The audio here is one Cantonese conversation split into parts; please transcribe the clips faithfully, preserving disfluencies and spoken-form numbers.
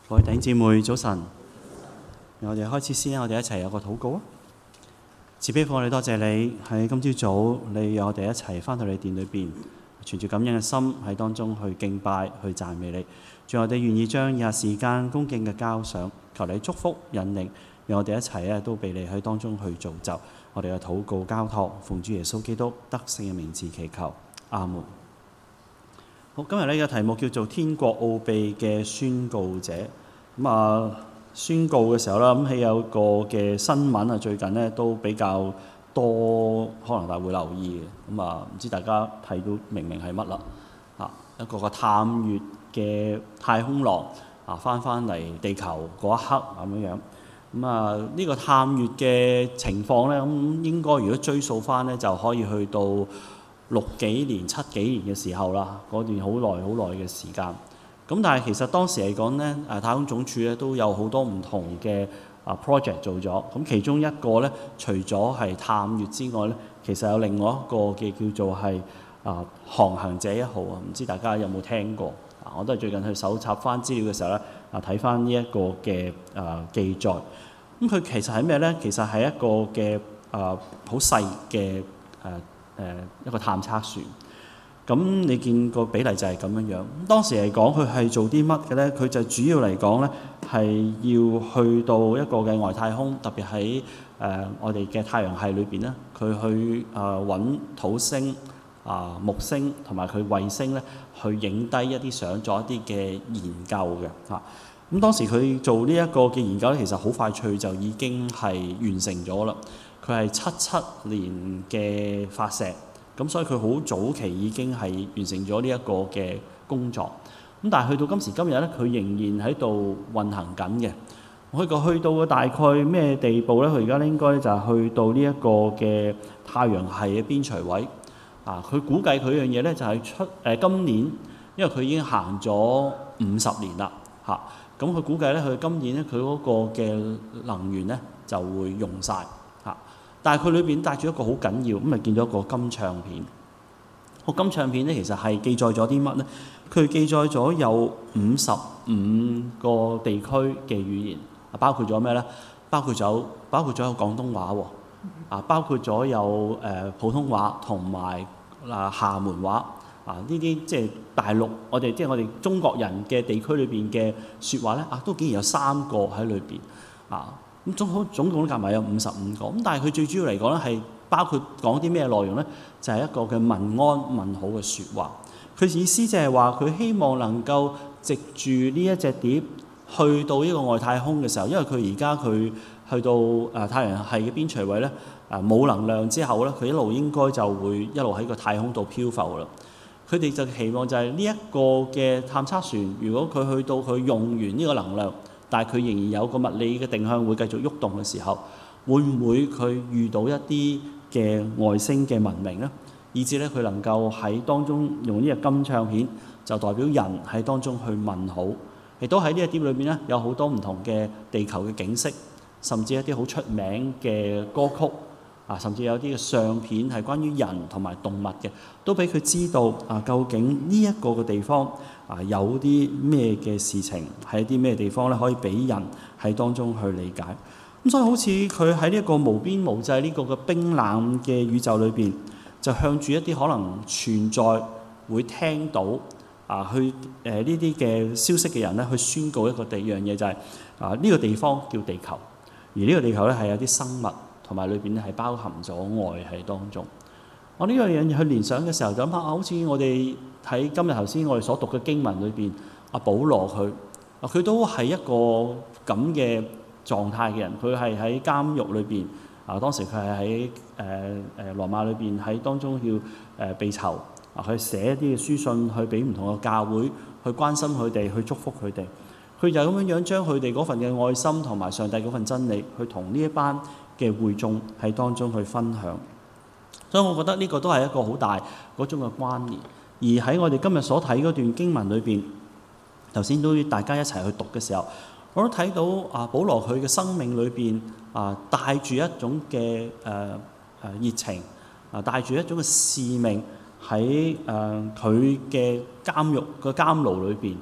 各位弟兄姊妹，早晨！我哋開始先，我哋一齊有個禱告啊！慈悲父，我哋多謝你喺今朝早，你讓我哋一齊翻到你殿裏邊，存住感恩嘅心喺當中去敬拜、去讚美你。仲我哋願意將以下時間恭敬嘅交上，求你祝福引領，讓我哋一齊咧都被你喺當中去造就。我哋嘅禱告交託，奉主耶穌基督得勝嘅名字祈求，阿門。好，今日呢個題目叫做天國奧秘嘅宣告者。咁啊，宣告嘅時候啦，咁係有個嘅新聞啊，最近呢都比較多，可能大家會留意嘅。咁啊，唔知大家睇到明明係乜啦？啊，一個個探月嘅太空廊啊，翻翻嚟地球嗰一刻咁樣樣。咁啊，呢個探月嘅情況呢，咁應該如果追溯翻呢，就可以去到六幾年、七幾年嘅時候啦，嗰段好耐好耐嘅時間。咁但係其實當時嚟講咧，誒太空總署咧都有好多唔同嘅啊 project 做咗。咁其中一個咧，除咗係探月之外咧，其實有另外一個嘅叫做係啊航行者一號啊，唔知大家有冇聽過？啊，我都係最近去搜查翻資料嘅時候咧，啊睇翻呢一個嘅啊記載。咁佢其實係咩咧？其實係一個嘅啊好細嘅誒誒一個探測船。咁你見個比例就係咁樣樣。當時嚟講，佢係做啲乜嘅咧？佢就主要嚟講咧，係要去到一個嘅外太空，特別喺誒我哋嘅太陽系裏邊咧，佢去誒揾土星、啊木星同埋佢衛星咧，去影低一啲相，做一啲嘅研究嘅嚇。咁當時佢做呢一個嘅研究咧，其實好快脆就已經係完成咗啦。佢係七七年嘅發射。咁所以佢好早期已經係完成咗呢一個嘅工作。咁但係去到今時今日咧，佢仍然喺度運行緊嘅。佢個去到嘅大概咩地步咧？佢而家應該就係去到呢一個嘅太陽系嘅邊陲位。啊，佢估計佢樣嘢咧就係出誒、呃、今年，因為佢已經行咗五十年啦。嚇、啊，咁佢估計咧，佢今年咧佢嗰個嘅能源咧就會用晒。但係佢裏邊帶住一個好緊要，咁咪見到一個金唱片。個金唱片咧，其實係記載咗啲乜咧？佢記載咗有五十五個地區嘅語言，包括咗咩咧？包括咗包括咗有廣東話喎，啊，包括咗有誒、呃、普通話同埋啊廈門話啊，呢啲即係大陸我哋即係我哋中國人嘅地區裏邊嘅説話咧，啊都竟然有三個喺裏邊啊！咁總好總共都夾埋有五十五個，咁但係佢最主要嚟講咧係包括講啲咩內容咧？就係、是、一個嘅問安問好嘅説話。佢意思就係話佢希望能夠藉住呢一隻碟去到呢個外太空嘅時候，因為佢而家佢去到誒太陽系嘅邊陲位咧，誒冇能量之後咧，佢一路應該就會一路喺個太空度漂浮啦。佢哋就期望就係呢一個嘅探測船，如果佢去到佢用完呢個能量，但係佢仍然有個物理嘅定向會繼續喐動嘅時候，會唔會佢遇到一啲嘅外星嘅文明呢？以至咧佢能夠喺當中用呢個金唱片，就代表人喺當中去問好。亦都喺呢一碟裏邊咧，有好多唔同嘅地球嘅景色，甚至一啲好出名嘅歌曲啊，甚至有啲嘅相片係關於人同埋動物嘅，都俾佢知道啊，究竟呢一個嘅地方啊有啲咩嘅事情，喺啲咩地方咧可以俾人喺當中去理解。咁所以好似佢喺呢一個無邊無際呢個嘅冰冷嘅宇宙裏邊，就向住一啲可能存在會聽到啊去誒呢啲嘅消息嘅人咧，去宣告一個第二樣嘢，就係啊呢個地方叫地球，而呢個地球咧係有啲生物同埋裏邊咧係包含咗愛喺當中。我呢樣嘢去聯想嘅時候，就諗下，好似我哋喺今日頭先我哋所讀嘅經文裏邊，阿保羅佢啊佢都係一個咁嘅狀態嘅人。佢係喺監獄裏邊啊，當時佢係喺誒誒羅馬裏邊喺當中要誒被囚啊，去寫一啲嘅書信去俾唔同嘅教會，去關心佢哋，去祝福佢哋。佢就咁樣樣將佢哋嗰份嘅愛心同埋上帝嗰份真理，去同呢一班嘅會眾喺當中去分享。所以我覺得呢個都係一個好大嗰種嘅關聯。而喺我哋今日所睇嗰段經文裏邊，頭先都大家一齊去讀嘅時候，我都睇到啊，保羅佢嘅生命裏邊啊，帶住一種嘅誒誒熱情啊，帶住一種嘅使命喺誒佢嘅監獄嘅監牢裏邊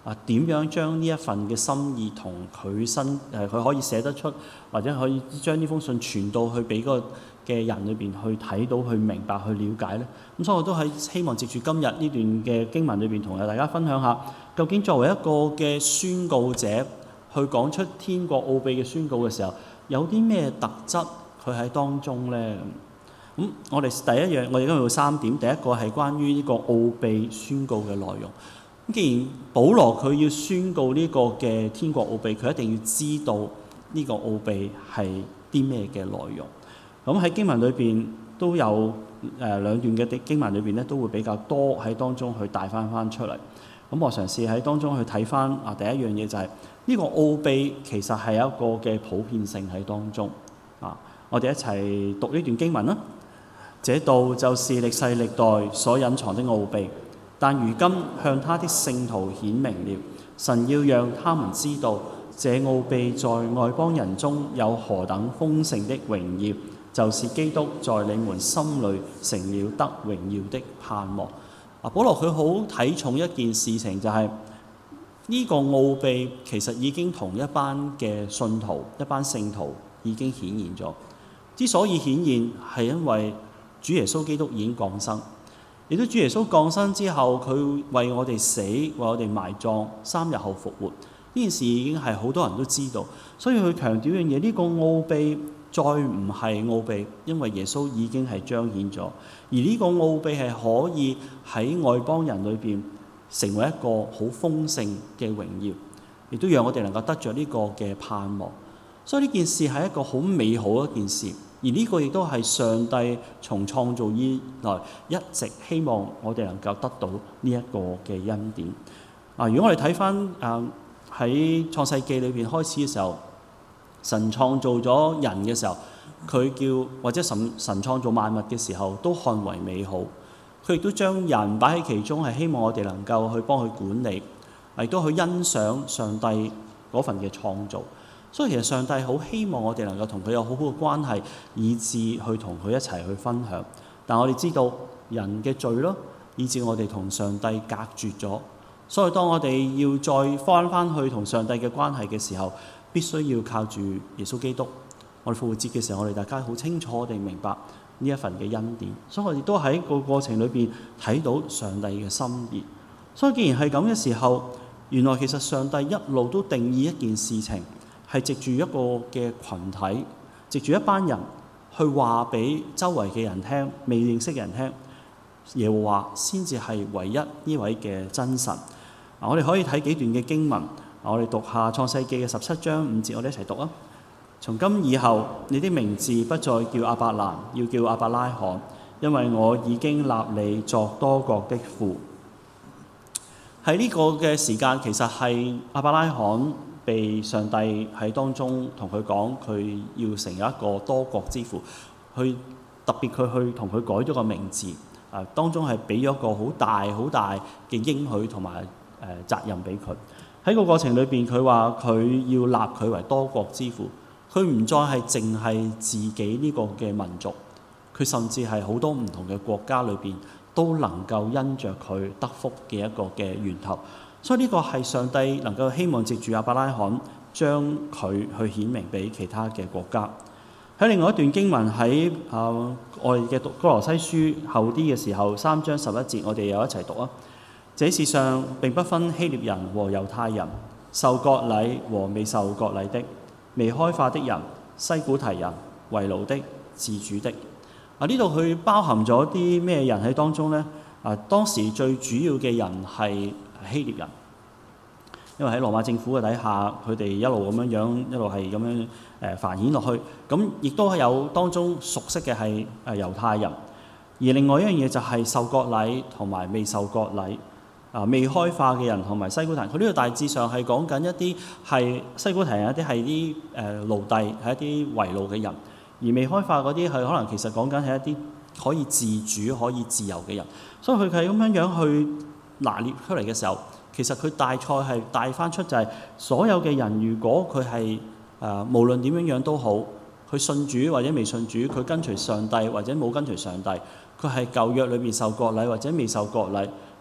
啊點樣將呢一份嘅心意同佢身誒佢可以寫得出，或者可以將呢封信傳到去俾嗰個嘅人裏邊去睇到、去明白、去了解咧。咁所以我都係希望藉住今日呢段嘅經文裏邊，同大家分享下，究竟作為一個嘅宣告者，去講出天國奧秘嘅宣告嘅時候，有啲咩特質佢喺當中咧？咁我哋第一樣，我哋今日有三點。第一個係關於呢個奧秘宣告嘅內容。咁既然保羅佢要宣告呢個嘅天國奧秘，佢一定要知道呢個奧秘係啲咩嘅內容。咁喺經文裏邊都有誒、呃、兩段嘅經文裏邊咧，都會比較多喺當中去帶翻翻出嚟。咁我嘗試喺當中去睇翻啊，第一樣嘢就係、是、呢個奧秘其實係有一個嘅普遍性喺當中啊。我哋一齊讀呢段經文啦。這道就是歷世歷代所隱藏的奧秘，但如今向他的聖徒顯明了。神要讓他們知道，這奧秘在外邦人中有何等豐盛的榮耀，就是基督在你們心裏成了得榮耀的盼望。啊，保羅佢好睇重一件事情，就係、是、呢個奧秘其實已經同一班嘅信徒、一班聖徒已經顯現咗。之所以顯現，係因為主耶穌基督已經降生，亦都主耶穌降生之後，佢為我哋死，為我哋埋葬，三日後復活。呢件事已經係好多人都知道，所以佢強調一樣嘢：呢個奧秘再唔係奧秘，因為耶穌已經係彰顯咗。而呢個奧秘係可以喺外邦人裏邊成為一個好豐盛嘅榮耀，亦都讓我哋能夠得着呢個嘅盼望。所以呢件事係一個好美好嘅一件事。而呢個亦都係上帝從創造以來一直希望我哋能夠得到呢一個嘅恩典。啊，如果我哋睇翻誒喺創世記裏邊開始嘅時候，神創造咗人嘅時候，佢叫或者神神創造萬物嘅時候都看為美好。佢亦都將人擺喺其中，係希望我哋能夠去幫佢管理，亦都去欣賞上帝嗰份嘅創造。所以其實上帝好希望我哋能夠同佢有好好嘅關係，以致去同佢一齊去分享。但我哋知道人嘅罪咯，以致我哋同上帝隔絕咗。所以當我哋要再翻翻去同上帝嘅關係嘅時候，必須要靠住耶穌基督。我哋復活節嘅時候，我哋大家好清楚地明白呢一份嘅恩典。所以我哋都喺個過程裏邊睇到上帝嘅心意。所以既然係咁嘅時候，原來其實上帝一路都定義一件事情，係藉住一個嘅群體，藉住一班人去話俾周圍嘅人聽，未認識嘅人聽，耶和華先至係唯一呢位嘅真神。啊，我哋可以睇幾段嘅經文，我哋讀下創世記嘅十七章五節，我哋一齊讀啊。從今以後，你的名字不再叫亞伯蘭，要叫亞伯拉罕，因為我已經立你作多國的父。喺呢個嘅時間，其實係亞伯拉罕被上帝喺當中同佢講，佢要成為一個多國之父。去特別佢去同佢改咗個名字，啊，當中係俾咗個好大好大嘅應許同埋誒責任俾佢。喺個過程裏邊，佢話佢要立佢為多國之父。佢唔再係淨係自己呢個嘅民族，佢甚至係好多唔同嘅國家裏邊都能夠因着佢得福嘅一個嘅源頭。所以呢個係上帝能夠希望藉住亞伯拉罕將佢去顯明俾其他嘅國家。喺另外一段經文喺啊、呃、我哋嘅哥羅西書後啲嘅時候，三章十一節，我哋又一齊讀啊。這事上並不分希臘人和猶太人，受割禮和未受割禮的，未開化的人、西古提人、為奴的、自主的。啊，呢度佢包含咗啲咩人喺當中呢？啊，當時最主要嘅人係希臘人，因為喺羅馬政府嘅底下，佢哋一路咁樣樣，一路係咁樣誒繁衍落去。咁亦都有當中熟悉嘅係誒猶太人，而另外一樣嘢就係受割禮同埋未受割禮。啊，未開化嘅人同埋西古提人，佢呢個大致上係講緊一啲係西古提人，一啲係啲誒奴隸，係一啲為奴嘅人；而未開化嗰啲係可能其實講緊係一啲可以自主、可以自由嘅人。所以佢係咁樣樣去拿捏出嚟嘅時候，其實佢大概係帶翻出就係所有嘅人，如果佢係誒無論點樣樣都好，佢信主或者未信主，佢跟隨上帝或者冇跟隨上帝，佢係舊約裏邊受割禮或者未受割禮。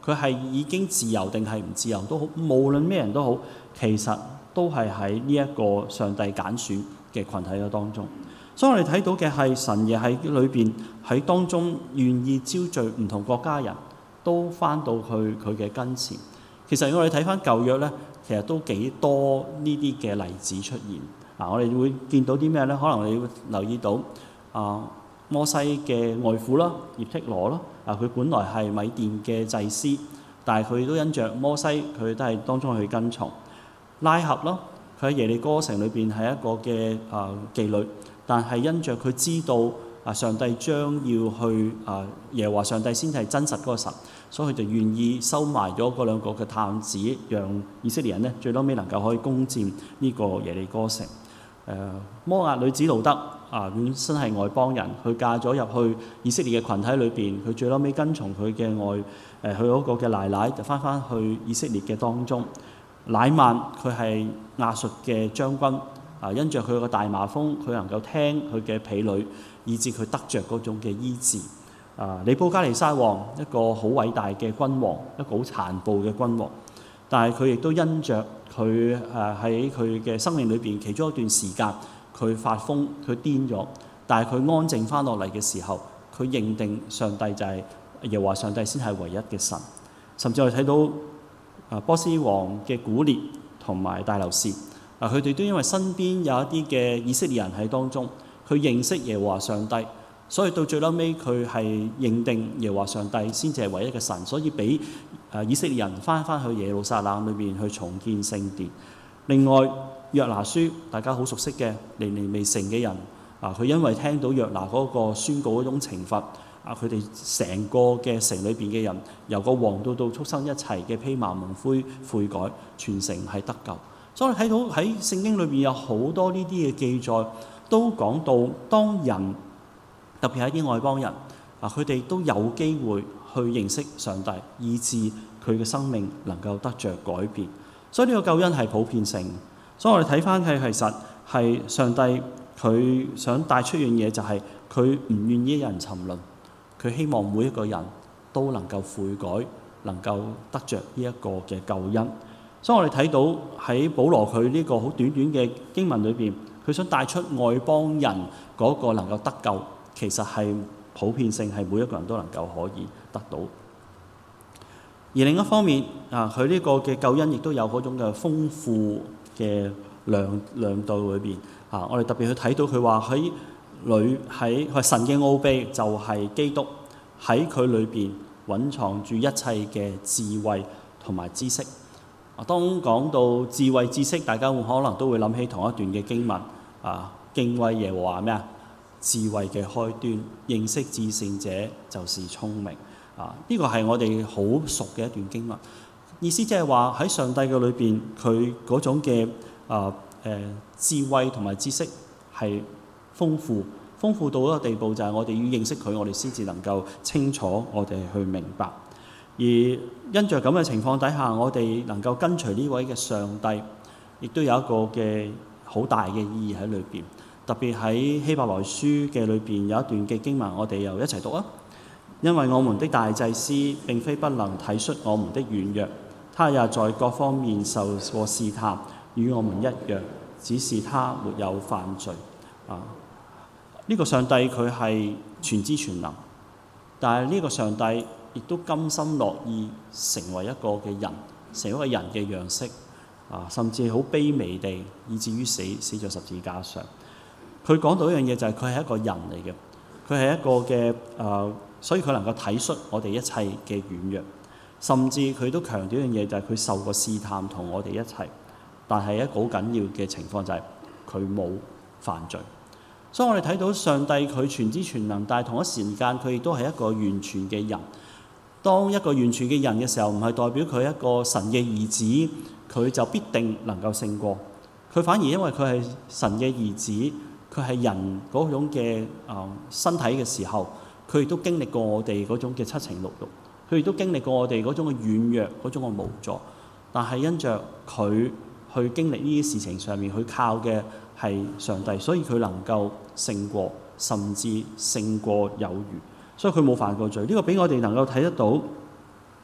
佢係已經自由定係唔自由都好，無論咩人都好，其實都係喺呢一個上帝揀選嘅群體嘅當中。所以我哋睇到嘅係神亦喺裏邊喺當中願意招聚唔同國家人都翻到去佢嘅跟前。其實我哋睇翻舊約咧，其實都幾多呢啲嘅例子出現。嗱，我哋會見到啲咩咧？可能你會留意到啊，摩西嘅外父啦，葉忒羅啦，啊佢本來係米甸嘅祭司，但係佢都因着摩西，佢都係當中去跟從。拉合啦，佢喺耶利哥城裏邊係一個嘅啊妓女。但係因着佢知道啊，上帝將要去啊，耶和華上帝先係真實嗰個神，所以佢就願意收埋咗嗰兩個嘅探子，讓以色列人呢最後尾能夠可以攻佔呢個耶利哥城。誒、呃，摩押女子路德啊，本身係外邦人，佢嫁咗入去以色列嘅群體裏邊，佢最後尾跟從佢嘅外誒，佢嗰個嘅奶奶就翻返去以色列嘅當中。乃曼佢係亞述嘅將軍。啊！因着佢個大麻風，佢能夠聽佢嘅婢女，以致佢得着嗰種嘅醫治。啊！尼布加尼撒王一個好偉大嘅君王，一個好殘暴嘅君王，但係佢亦都因着佢誒喺佢嘅生命裏邊其中一段時間，佢發瘋，佢癲咗。但係佢安靜翻落嚟嘅時候，佢認定上帝就係耶和華上帝先係唯一嘅神。甚至我哋睇到啊波斯王嘅古列同埋大流士。嗱，佢哋都因為身邊有一啲嘅以色列人喺當中，佢認識耶和華上帝，所以到最後尾佢係認定耶和華上帝先至係唯一嘅神，所以俾誒以色列人翻返去耶路撒冷裏邊去重建聖殿。另外約拿書大家好熟悉嘅尼尼微城嘅人，啊佢因為聽到約拿嗰個宣告嗰種懲罰，啊佢哋成個嘅城裏邊嘅人，由個王到到畜生一齊嘅披麻蒙灰悔改，全城係得救。所以睇到喺聖經裏邊有好多呢啲嘅記載，都講到當人特別係啲外邦人啊，佢哋都有機會去認識上帝，以致佢嘅生命能夠得着改變。所以呢個救恩係普遍性。所以我哋睇翻係其實係上帝佢想帶出樣嘢，就係佢唔願意有人沉淪，佢希望每一個人都能夠悔改，能夠得着呢一個嘅救恩。所以我哋睇到喺保羅佢呢個好短短嘅經文裏邊，佢想帶出外邦人嗰個能夠得救，其實係普遍性，係每一個人都能夠可以得到。而另一方面啊，佢呢個嘅救恩亦都有嗰種嘅豐富嘅量量度裏邊啊，我哋特別去睇到佢話喺裏喺係神嘅奧秘就係基督，喺佢裏邊蘊藏住一切嘅智慧同埋知識。當講到智慧知識，大家會可能都會諗起同一段嘅經文啊，敬畏耶和華咩啊？智慧嘅開端，認識至聖者就是聰明啊！呢個係我哋好熟嘅一段經文，意思即係話喺上帝嘅裏邊，佢嗰種嘅啊誒智慧同埋知識係豐富，豐富到一個地步，就係我哋要認識佢，我哋先至能夠清楚，我哋去明白。而因着咁嘅情況底下，我哋能夠跟隨呢位嘅上帝，亦都有一個嘅好大嘅意義喺裏邊。特別喺希伯來書嘅裏邊有一段嘅經文，我哋又一齊讀啊！因為我們的大祭司並非不能體恤我們的軟弱，他也在各方面受過試探，與我們一樣，只是他沒有犯罪啊！呢個上帝佢係全知全能，但係呢個上帝亦都甘心樂意成為一個嘅人，成為一個人嘅樣式啊，甚至好卑微地，以至於死死在十字架上。佢講到一樣嘢就係佢係一個人嚟嘅，佢係一個嘅誒、呃，所以佢能夠體恤我哋一切嘅軟弱，甚至佢都強調一樣嘢就係佢受過試探同我哋一齊，但係一個好緊要嘅情況就係佢冇犯罪。所以我哋睇到上帝佢全知全能，但係同一時間佢亦都係一個完全嘅人。當一個完全嘅人嘅時候，唔係代表佢一個神嘅兒子，佢就必定能夠勝過。佢反而因為佢係神嘅兒子，佢係人嗰種嘅啊身體嘅時候，佢亦都經歷過我哋嗰種嘅七情六欲，佢亦都經歷過我哋嗰種嘅軟弱、嗰種嘅無助。但係因着佢去經歷呢啲事情上面，佢靠嘅係上帝，所以佢能夠勝過，甚至勝過有餘。所以佢冇犯過罪，呢、這個俾我哋能夠睇得到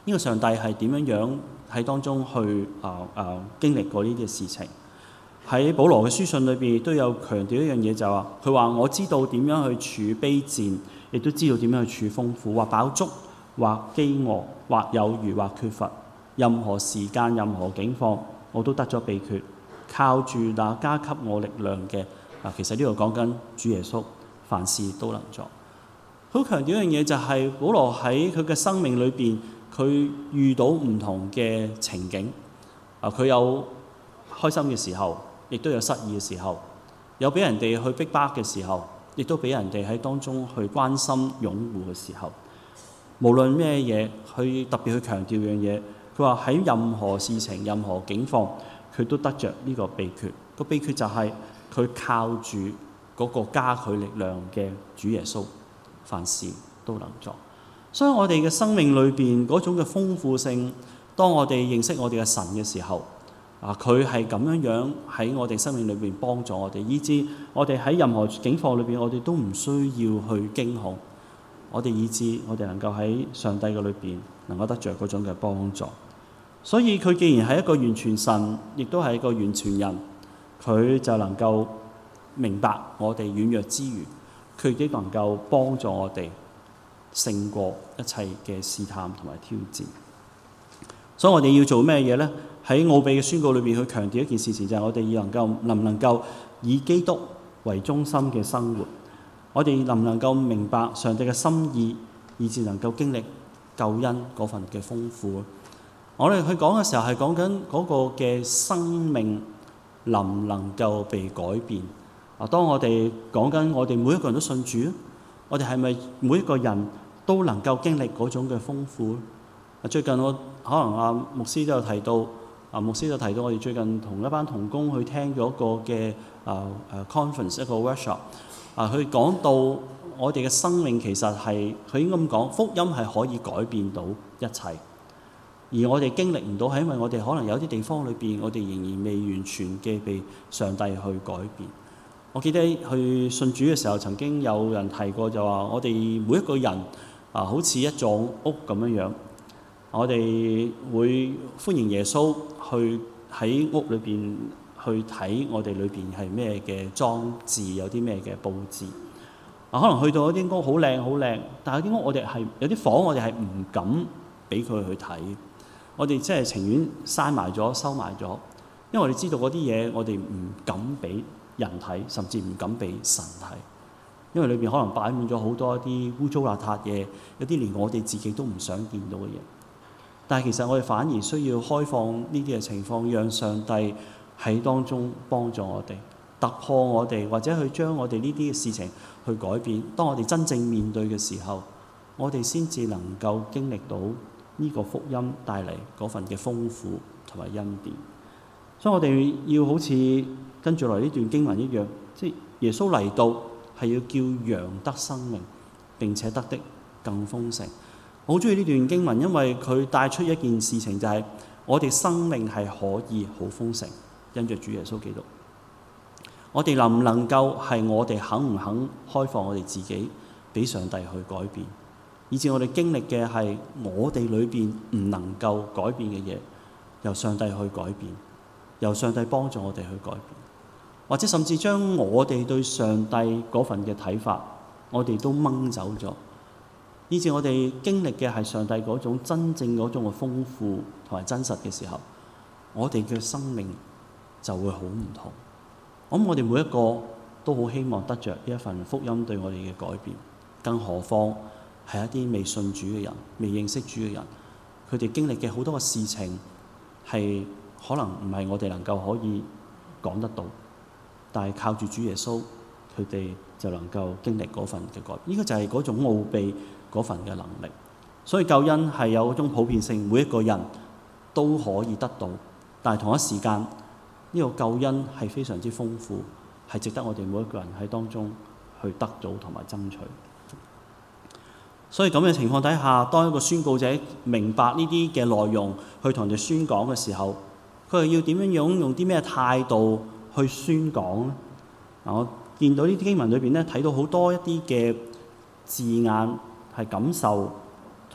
呢個上帝係點樣樣喺當中去啊啊經歷過呢啲事情。喺保羅嘅書信裏邊都有強調一樣嘢，就係話佢話我知道點樣去處卑賤，亦都知道點樣去處豐富，或飽足，或飢餓，或有餘，或缺乏，任何時間、任何境況，我都得咗秘訣，靠住那加給我力量嘅。啊，其實呢度講緊主耶穌，凡事都能做。好強調一樣嘢就係保羅喺佢嘅生命裏邊，佢遇到唔同嘅情景。啊，佢有開心嘅時候，亦都有失意嘅時候，有俾人哋去逼迫嘅時候，亦都俾人哋喺當中去關心擁護嘅時候。無論咩嘢，佢特別去強調一樣嘢。佢話喺任何事情、任何境況，佢都得着呢個秘訣。個秘訣就係佢靠住嗰個加佢力量嘅主耶穌，凡事都能做。所以我哋嘅生命裏邊嗰種嘅豐富性，當我哋認識我哋嘅神嘅時候，啊，佢係咁樣樣喺我哋生命裏邊幫助我哋，以致我哋喺任何境況裏邊，我哋都唔需要去驚恐。我哋以致我哋能夠喺上帝嘅裏邊能夠得着嗰種嘅幫助。所以佢既然係一個完全神，亦都係一個完全人，佢就能夠明白我哋軟弱之餘，佢亦都能夠幫助我哋勝過一切嘅試探同埋挑戰。所以我哋要做咩嘢呢？喺奧秘嘅宣告裏邊，去強調一件事情，就係我哋要能夠能唔能夠以基督為中心嘅生活。我哋能唔能夠明白上帝嘅心意，以致能夠經歷救恩嗰份嘅豐富。我哋去講嘅時候係講緊嗰個嘅生命能唔能夠被改變。啊，當我哋講緊我哋每一個人都信主，我哋係咪每一個人都能夠經歷嗰種嘅豐富？最近我可能阿牧師都有提到，啊牧師就提到我哋最近同一班同工去聽咗一個嘅啊誒 conference 一個 workshop， 啊佢講到我哋嘅生命其實係佢應該咁講，福音係可以改變到一切。而我哋經歷唔到，係因為我哋可能有啲地方裏邊，我哋仍然未完全嘅被上帝去改變。我記得去信主嘅時候，曾經有人提過就話，我哋每一個人啊，好似一座屋咁樣樣，我哋會歡迎耶穌去喺屋裏邊去睇我哋裏邊係咩嘅裝置，有啲咩嘅佈置。啊，可能去到一啲屋好靚好靚，但係有啲屋我哋係有啲房我哋係唔敢俾佢去睇。我哋即係情願閂埋咗、收埋咗，因為我哋知道嗰啲嘢，我哋唔敢俾人睇，甚至唔敢俾神睇，因為裏邊可能擺滿咗好多一啲污糟邋遢嘢，有啲連我哋自己都唔想見到嘅嘢。但係其實我哋反而需要開放呢啲嘅情況，讓上帝喺當中幫助我哋，突破我哋，或者去將我哋呢啲嘅事情去改變。當我哋真正面對嘅時候，我哋先至能夠經歷到呢個福音帶嚟嗰份嘅豐富同埋恩典。所以我哋要好似跟住來呢段經文一樣，即係耶穌嚟到係要叫羊得生命，並且得的更豐盛。我好中意呢段經文，因為佢帶出一件事情，就係我哋生命係可以好豐盛，因着主耶穌基督。我哋能唔能夠係我哋肯唔肯開放我哋自己，俾上帝去改變？以至我哋經歷嘅係我哋裏邊唔能夠改變嘅嘢，由上帝去改變，由上帝幫助我哋去改變，或者甚至將我哋對上帝嗰份嘅睇法，我哋都掹走咗，以至我哋經歷嘅係上帝嗰種真正嗰種嘅豐富同埋真實嘅時候，我哋嘅生命就會好唔同。我諗我哋每一個都好希望得着呢一份福音對我哋嘅改變，更何況係一啲未信主嘅人、未認識主嘅人，佢哋經歷嘅好多嘅事情係可能唔係我哋能夠可以講得到，但係靠住主耶穌，佢哋就能夠經歷嗰份嘅改變。呢個就係嗰種奧秘嗰份嘅能力。所以救恩係有嗰種普遍性，每一個人都可以得到，但係同一時間呢個救恩係非常之豐富，係值得我哋每一個人喺當中去得到同埋爭取。所以咁嘅情況底下，當一個宣告者明白呢啲嘅內容，去同人哋宣講嘅時候，佢係要點樣樣用啲咩態度去宣講咧？嗱，我見到呢啲經文裏邊咧，睇到好多一啲嘅字眼係感受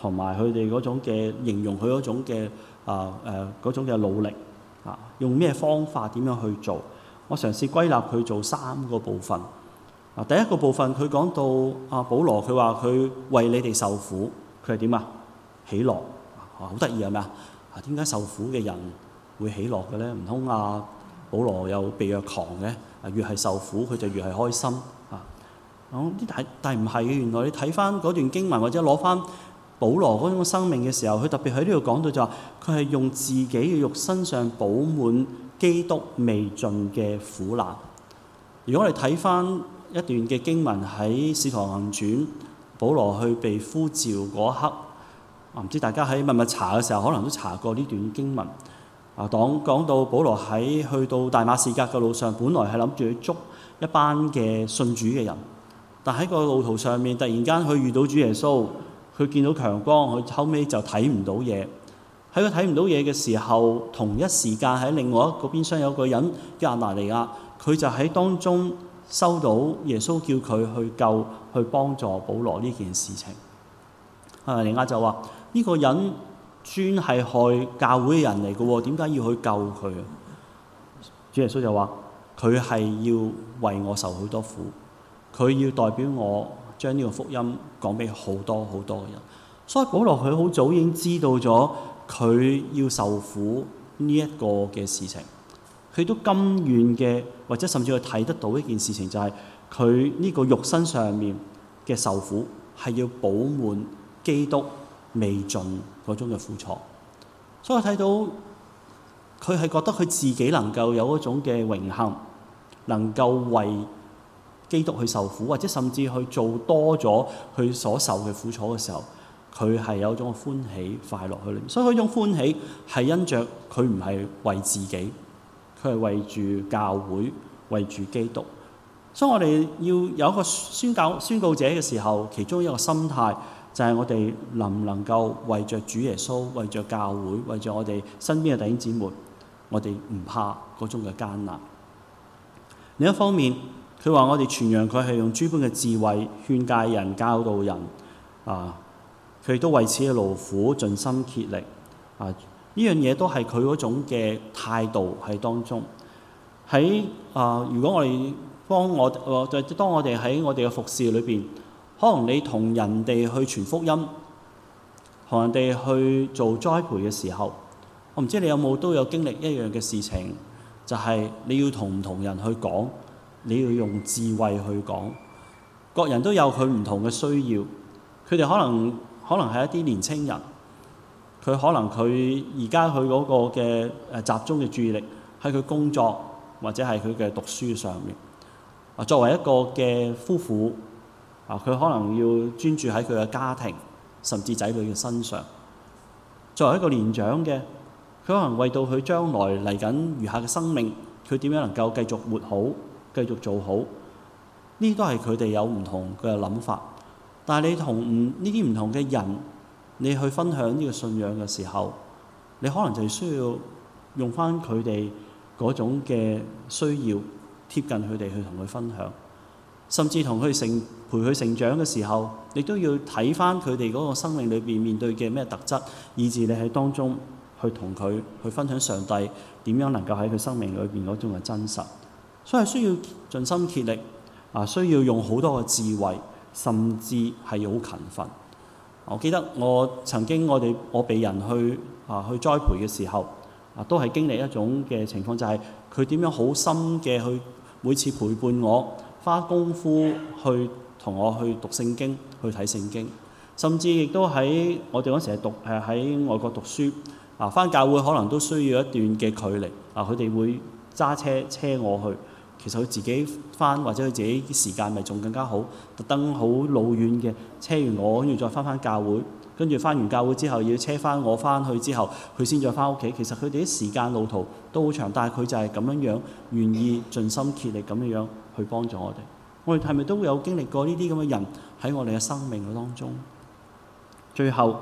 同埋佢哋嗰種嘅形容佢嗰種嘅啊誒嗰種嘅努力啊，用咩方法點樣去做？我嘗試歸納佢做三個部分。啊，第一個部分佢講到啊，保羅佢話佢為你哋受苦，佢係點啊？喜樂啊，好得意係咪啊？啊，點解受苦嘅人會喜樂嘅咧？唔通啊，保羅有被虐狂嘅？啊，越係受苦佢就越係開心啊！咁但但係唔係嘅，原來你睇翻嗰段經文或者攞翻保羅嗰種生命嘅時候，佢特別喺呢度講到就話，佢係用自己嘅肉身上補滿基督未盡嘅苦難。如果我哋睇翻一段嘅經文喺《使徒行傳》，保羅去被呼召嗰刻，唔知大家喺密密查嘅時候，可能都查過呢段經文。啊，講講到保羅喺去到大馬士革嘅路上，本來係諗住去捉一班嘅信主嘅人，但喺個路途上面，突然間佢遇到主耶穌，佢見到強光，佢後尾就睇唔到嘢。喺佢睇唔到嘢嘅時候，同一時間喺另外一個邊廂有個人叫亞拿尼亞，佢就喺當中收到耶穌叫佢去救、去幫助保羅呢件事情。亞拿尼亞就話：呢、這個人專係害教會嘅人嚟嘅喎，點解要去救佢啊？主耶穌就話：佢係要為我受好多苦，佢要代表我將呢個福音講俾好多好多嘅人。所以保羅佢好早已經知道咗佢要受苦呢一個嘅事情，佢都甘願嘅，或者甚至佢睇得到一件事情，就係佢呢個肉身上面嘅受苦係要補滿基督未盡嗰種嘅苦楚。所以我睇到佢係覺得佢自己能夠有一種嘅榮幸，能夠為基督去受苦，或者甚至去做多咗佢所受嘅苦楚嘅時候，佢係有一種歡喜快樂喺裏面。所以佢種歡喜係因着佢唔係為自己，佢係為住教會，為住基督。所以我哋要有一個宣教宣告者嘅時候，其中一個心態就係我哋能唔能夠為着主耶穌，為着教會，為着我哋身邊嘅弟兄姊妹，我哋唔怕嗰種嘅艱難。另一方面，佢話我哋傳揚佢係用諸般嘅智慧勸戒人、教導人啊。佢亦都為此嘅勞苦，盡心竭力啊！呢樣嘢都係佢嗰種嘅態度喺當中。喺啊，如果我哋幫我，誒，當我哋喺我哋嘅服侍裏邊，可能你同人哋去傳福音，同人哋去做栽培嘅時候，我唔知你有冇都有經歷一樣嘅事情，就係你要同唔同人去講，你要用智慧去講。各人都有佢唔同嘅需要，佢哋可能。可能係一啲年青人，佢可能佢而家佢嗰個嘅誒集中嘅注意力喺佢工作或者係佢嘅讀書上面。啊，作為一個嘅夫婦，啊，佢可能要專注喺佢嘅家庭甚至仔女嘅身上。作為一個年長嘅，佢可能為到佢將來嚟緊餘下嘅生命，佢點樣能夠繼續活好、繼續做好，呢都係佢哋有唔同嘅諗法。但係你同唔呢啲唔同嘅人，你去分享呢個信仰嘅時候，你可能就需要用翻佢哋嗰種嘅需要，貼近佢哋去同佢分享，甚至同佢成陪佢成長嘅時候，你都要睇翻佢哋嗰個生命裏邊面對嘅咩特質，以致你喺當中去同佢去分享上帝點樣能夠喺佢生命裏邊嗰種嘅真實。所以需要盡心竭力啊，需要用好多嘅智慧。甚至係要好勤奮。我記得我曾經我哋我被人去啊去栽培嘅時候啊，都係經歷一種嘅情況，就係佢點樣好深嘅去每次陪伴我，花功夫去同我去讀聖經，去睇聖經，甚至亦都喺我哋嗰時係讀誒喺外國讀書啊，返教會可能都需要一段嘅距離啊，佢哋會揸車車我去。其實佢自己翻或者佢自己時間咪仲更加好，特登好老遠嘅車完我，跟住再翻返教會，跟住翻完教會之後要車翻我翻去之後，佢先再翻屋企。其實佢哋啲時間路途都好長，但係佢就係咁樣樣願意盡心竭力咁樣樣去幫助我哋。我哋係咪都會有經歷過呢啲咁嘅人喺我哋嘅生命嘅當中？最後，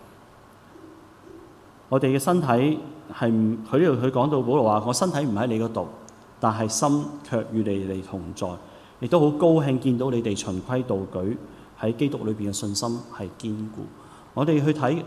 我哋嘅身體係唔佢呢度佢講到保羅話：我身體唔喺你嗰度。但係心卻與你哋同在，亦都好高興見到你哋循規蹈矩喺基督裏邊嘅信心係堅固。 我哋去睇，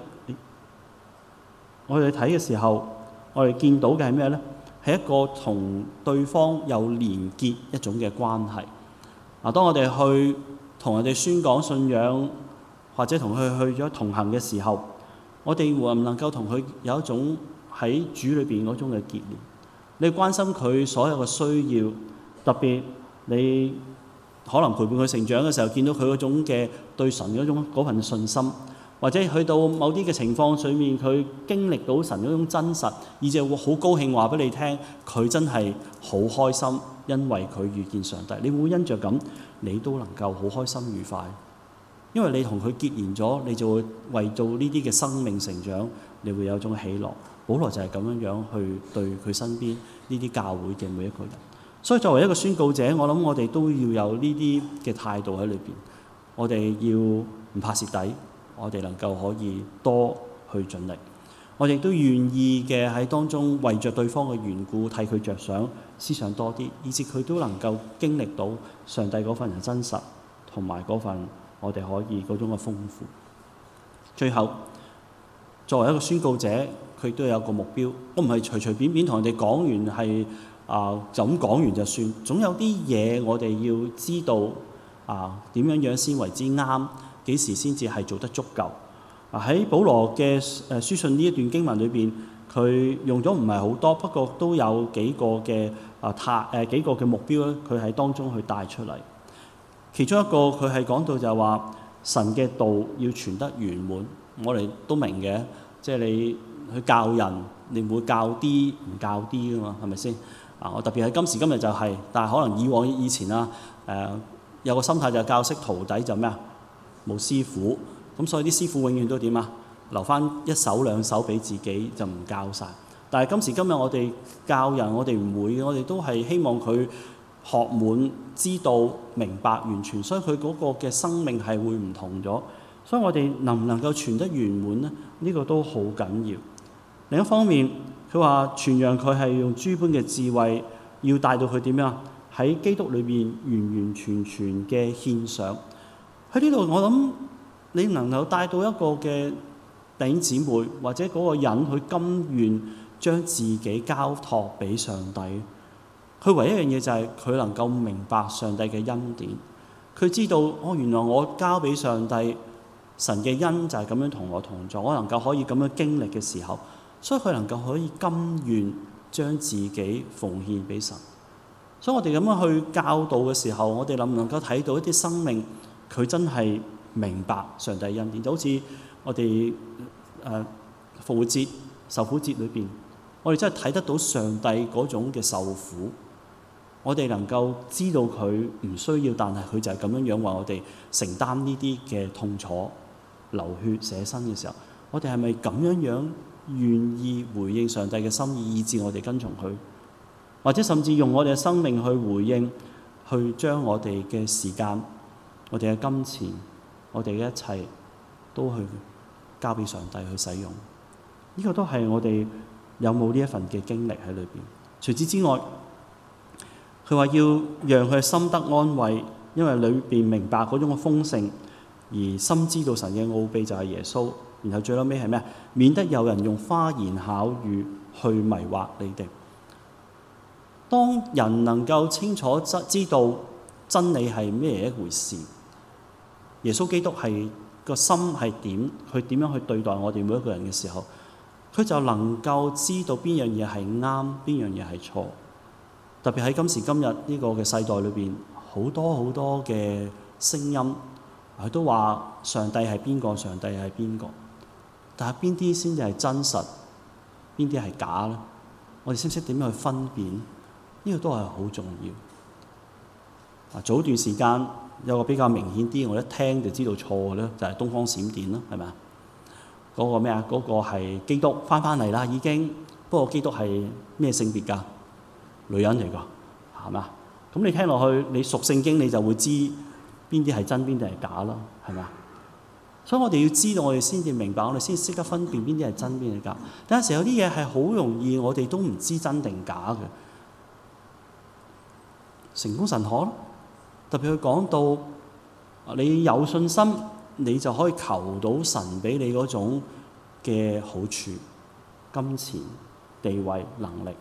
我哋睇嘅時候，我哋見到嘅係咩呢？係一個同對方有連結一種嘅關係。嗱，當我哋去同人哋宣講信仰，或者同佢去咗同行嘅時候，我哋能唔能夠同佢有一種喺主裏邊嗰種嘅結連？你關心佢所有嘅需要，特別你可能陪伴佢成長嘅時候，見到佢嗰種嘅對神嗰種嗰份信心，或者去到某啲嘅情況上面，佢經歷到神嗰種真實，以至會好高興話俾你聽，佢真係好開心，因為佢遇見上帝。你會唔會因着咁，你都能夠好開心愉快？因為你同佢結連咗，你就會為到呢啲嘅生命成長，你會有一種喜樂。保羅就係咁樣樣去對佢身邊呢啲教會嘅每一個人。所以作為一個宣告者，我諗我哋都要有呢啲嘅態度喺裏邊。我哋要唔怕蝕底，我哋能夠可以多去盡力。我哋都願意嘅喺當中為着對方嘅緣故，替佢着想，思想多啲，以至佢都能夠經歷到上帝嗰份嘅真實，同埋嗰份我哋可以嗰種嘅豐富。最後，作為一個宣告者，佢都有一個目標。我唔係隨隨便便同人哋講完係啊、呃，就咁講完就算。總有啲嘢我哋要知道啊，點樣樣先為之啱，幾時先至係做得足夠。啊，喺保羅嘅誒書信呢一段經文裏邊，佢用咗唔係好多，不過都有幾個嘅啊態誒幾個嘅目標咧，佢喺當中去帶出嚟。其中一個佢係講到就係話神嘅道要傳得圓滿，我哋都明嘅，即係你去教人，你唔會教啲唔教啲噶嘛，係咪先？啊，我特別喺今時今日就係、是，但係可能以往以前啊誒、呃、有個心態就係教識徒弟就咩啊，冇師傅，咁所以啲師傅永遠都點啊，留翻一手兩手俾自己就唔教晒。但係今時今日我哋教人，我哋唔會，我哋都係希望佢學滿、知道、明白、完全，所以佢嗰個嘅生命係會唔同咗。所以我哋能唔能夠傳得圓滿呢？呢、這個都好緊要。另一方面，佢話傳揚佢係用諸般嘅智慧，要帶到佢點樣喺基督裏邊完完全全嘅獻上。喺呢度我諗你能夠帶到一個嘅弟兄姊妹或者嗰個人，佢甘願將自己交託俾上帝。佢唯一一樣嘢就係佢能夠明白上帝嘅恩典。佢知道哦，原來我交俾上帝，神嘅恩就係咁樣同我同在。我能夠可以咁樣經歷嘅時候，所以佢能夠可以甘願將自己奉獻俾神。所以我哋咁樣去教導嘅時候，我哋能唔能夠睇到一啲生命，佢真係明白上帝恩典？就好似我哋誒、呃、復活節、受苦節裏邊，我哋真係睇得到上帝嗰種嘅受苦。我哋能夠知道佢唔需要，但係佢就係咁樣樣為我哋承擔呢啲嘅痛楚、流血捨身嘅時候，我哋係咪咁樣樣願意回應上帝嘅心意，以致我哋跟從佢，或者甚至用我哋嘅生命去回應，去將我哋嘅時間、我哋嘅金錢、我哋嘅一切都去交俾上帝去使用？呢個都係我哋有冇呢一份嘅經歷喺裏邊。除此之外，佢話要讓佢心得安慰，因為裏邊明白嗰種嘅豐盛，而深知道神嘅奧秘就係耶穌。然後最後尾係咩？免得有人用花言巧語去迷惑你哋。當人能夠清楚知道真理係咩一回事，耶穌基督係個心係點，佢點樣去對待我哋每一個人嘅時候，佢就能夠知道邊樣嘢係啱，邊樣嘢係錯。特別喺今時今日呢個嘅世代裏邊，好多好多嘅聲音，佢都話上帝係邊個，上帝係邊個。但係邊啲先至係真實，邊啲係假咧？我哋識唔識點樣去分辨？呢個都係好重要。啊，早段時間有個比較明顯啲，我一聽就知道錯嘅咧，就係東方閃電啦，係咪啊？嗰個咩啊？嗰個係基督翻返嚟啦，已經。不過基督係咩性別㗎？女人嚟㗎，係嘛？咁你聽落去，你熟聖經，你就會知邊啲係真，邊啲係假啦，係咪啊？所以我哋要知道，我哋先至明白，我哋先識得分辨邊啲係真，邊啲係假。但有時有啲嘢係好容易，我哋都唔知真定假嘅。成功神學咯，特別佢講到你有信心， 你就可以求到神俾你嗰種嘅好處，金錢、地位、能力。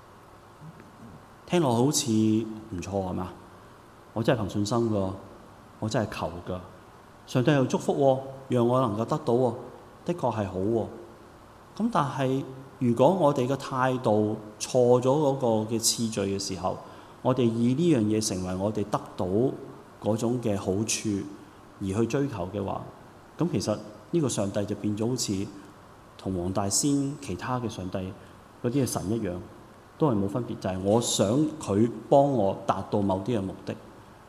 聽落好似唔錯係嘛？我真係憑信心㗎，我真係求㗎。上帝又祝福喎，讓我能夠得到喎，的確係好喎。咁但係如果我哋嘅態度錯咗嗰個嘅次序嘅時候，我哋以呢樣嘢成為我哋得到嗰種嘅好處而去追求嘅話，咁其實呢個上帝就變咗好似同黃大仙其他嘅上帝嗰啲嘅神一樣，都係冇分別，就係、是、我想佢幫我達到某啲嘅目的。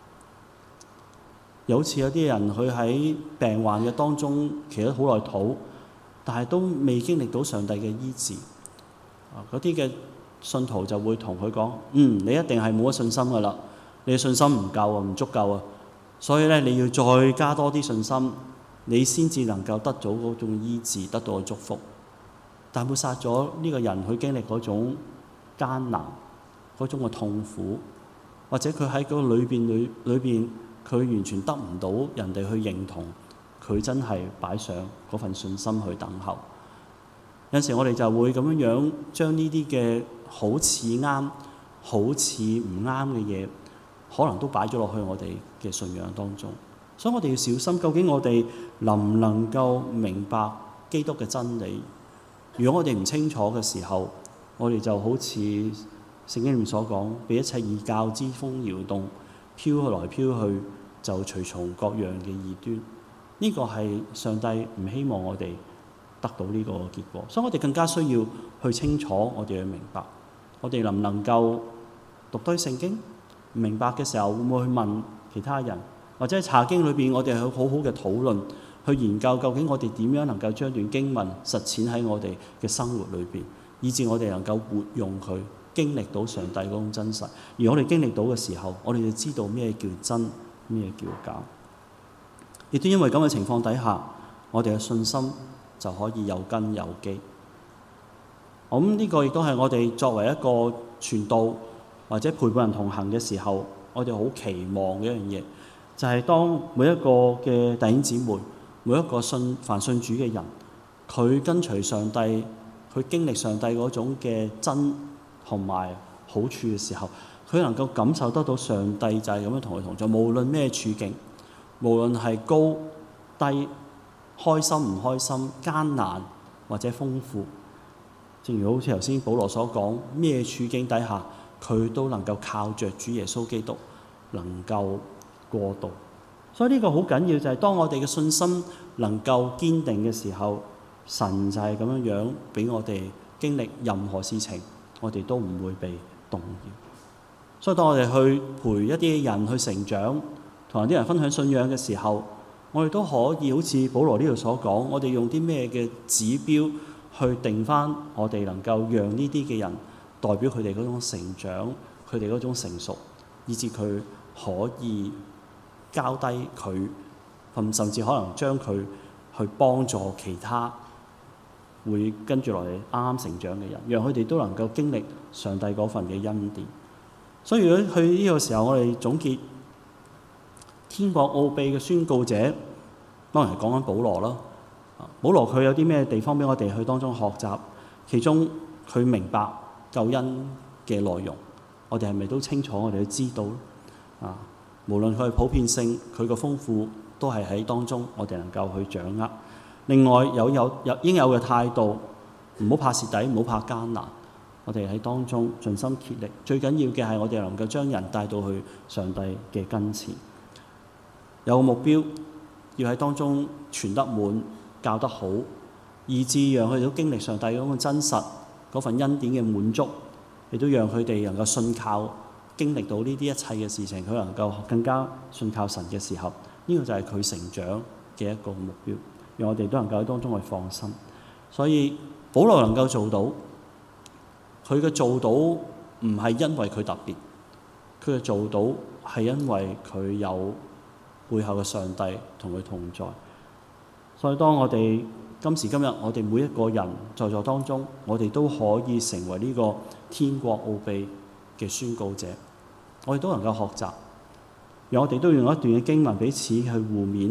有好似有啲人佢喺病患嘅當中祈咗好耐禱，但係都未經歷到上帝嘅醫治。嗰啲嘅信徒就會同佢講：嗯，你一定係冇乜信心㗎啦，你嘅信心唔夠啊，唔足夠啊，所以咧你要再加多啲信心，你先至能夠得到嗰種醫治，得到個祝福。但抹殺咗呢個人佢經歷嗰種艱難、嗰種嘅痛苦，或者佢喺嗰個裏邊裏裏邊，佢完全得唔到人哋去認同佢真係擺上嗰份信心去等候。有陣時我哋就會咁樣樣將呢啲嘅好似啱、好似唔啱嘅嘢，可能都擺咗落去我哋嘅信仰當中。所以我哋要小心，究竟我哋能唔能夠明白基督嘅真理？如果我哋唔清楚嘅時候，我哋就好似聖經裏面所講，被一切異教之風搖動，飄來飄去，就隨從各樣嘅異端。呢、這個係上帝唔希望我哋得到呢個結果，所以我哋更加需要去清楚，我哋去明白，我哋能唔能夠讀多啲聖經？唔明白嘅時候，會唔會去問其他人，或者喺查經裏邊，我哋去好好嘅討論，去研究究竟我哋點樣能夠將段經文實踐喺我哋嘅生活裏邊，以致我哋能夠活用佢，經歷到上帝嗰種真實。而我哋經歷到嘅時候，我哋就知道咩叫真，咩叫假。亦都因為咁嘅情況底下，我哋嘅信心就可以有根有基。我諗呢個亦都係我哋作為一個傳道或者陪伴人同行嘅時候，我哋好期望嘅一樣嘢，就係、是、當每一個嘅弟兄姊妹，每一個信凡信主嘅人，佢跟隨上帝，佢經歷上帝嗰種嘅真同埋好處嘅時候，佢能夠感受得到上帝就係咁樣同佢同在，無論咩處境，無論係高低、開心唔開心、艱難或者豐富，正如好似頭先保羅所講，咩處境底下佢都能夠靠着主耶穌基督能夠過渡。所以呢個好緊要，就係當我哋嘅信心能夠堅定嘅時候，神就係咁樣樣俾我哋經歷任何事情，我哋都唔會被動搖。所以當我哋去陪一啲人去成長，同啲人分享信仰嘅時候，我哋都可以好似保羅呢度所講，我哋用啲咩嘅指標去定返我哋能夠讓呢啲嘅人代表佢哋嗰種成長，佢哋嗰種成熟，以至佢可以交低佢，甚至可能將佢去幫助其他會跟住落嚟啱啱成長嘅人，讓佢哋都能夠經歷上帝嗰份嘅恩典。所以如果去呢個時候，我哋總結天國奧秘嘅宣告者，當然係講緊保羅啦。保羅佢有啲咩地方俾我哋去當中學習？其中佢明白救恩嘅內容，我哋係咪都清楚？我哋都知道啊，無論佢係普遍性，佢個豐富都係喺當中，我哋能夠去掌握。另外有有有應有嘅態度，唔好怕蝕底，唔好怕艱難。我哋喺當中盡心竭力，最緊要嘅係我哋能夠將人帶到去上帝嘅跟前，有個目標，要喺當中傳得滿、教得好，以致讓佢哋都經歷上帝嗰種真實、嗰份恩典嘅滿足，亦都讓佢哋能夠信靠、經歷到呢啲一切嘅事情，佢能夠更加信靠神嘅時候，呢、這個就係佢成長嘅一個目標，讓我哋都能夠喺當中去放心。所以保羅能夠做到。佢嘅做到唔係因為佢特別，佢嘅做到係因為佢有背後嘅上帝同佢同在。所以當我哋今時今日，我哋每一個人在座當中，我哋都可以成為呢個天國奧秘嘅宣告者。我哋都能夠學習，讓我哋都用一段嘅經文彼此去互勉，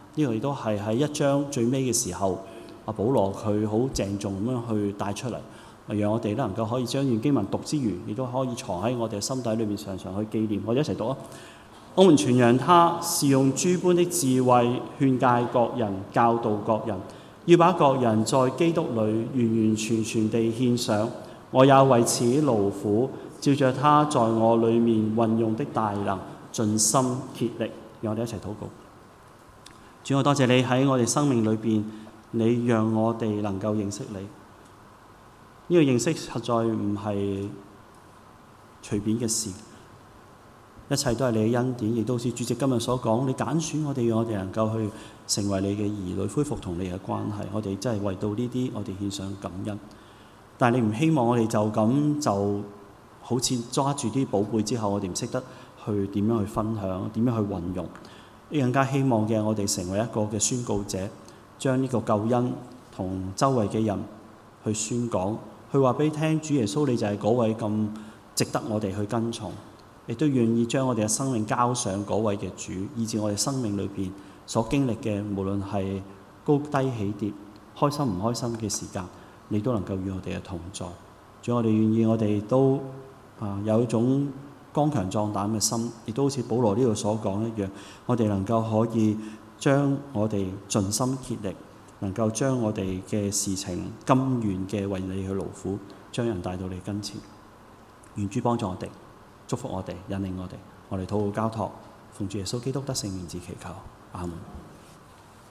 呢個亦都係喺一章最尾嘅時候，阿保羅佢好鄭重咁樣去帶出嚟，讓我哋都能夠可以將段經文讀之餘，亦都可以藏喺我哋嘅心底裏面，常常去紀念。我哋一齊讀啊！我們傳揚他是用諸般的智慧勸戒各人、教導各人，要把各人在基督裏完完全全地獻上。我也為此勞苦，照着他在我裏面運用的大能，盡心竭力。讓我哋一齊禱告。主，我多謝你喺我哋生命裏邊，你讓我哋能夠認識你。呢個認識實在唔係隨便嘅事，一切都係你嘅恩典，亦都好似主席今日所講，你揀選我哋，讓我哋能夠去成為你嘅兒女，恢復同你嘅關係。我哋真係為到呢啲，我哋獻上感恩。但係你唔希望我哋就咁就好似抓住啲寶貝之後，我哋唔識得去點樣去分享，點樣去運用。你更加希望嘅，我哋成為一個嘅宣告者，將呢個救恩同周圍嘅人去宣講，去話俾你聽，主耶穌你就係嗰位咁值得我哋去跟從，亦都願意將我哋嘅生命交上嗰位嘅主，以至我哋生命裏邊所經歷嘅，無論係高低起跌、開心唔開心嘅時間，你都能夠與我哋嘅同在。主，我哋願意我哋都啊有一種剛強壯膽嘅心，亦都好似保羅呢度所講一樣，我哋能夠可以將我哋盡心竭力，能夠將我哋嘅事情甘願嘅為你去勞苦，將人帶到你跟前。願主幫助我哋，祝福我哋，引領我哋，我哋禱告交託，奉主耶穌基督得聖名字祈求，阿門。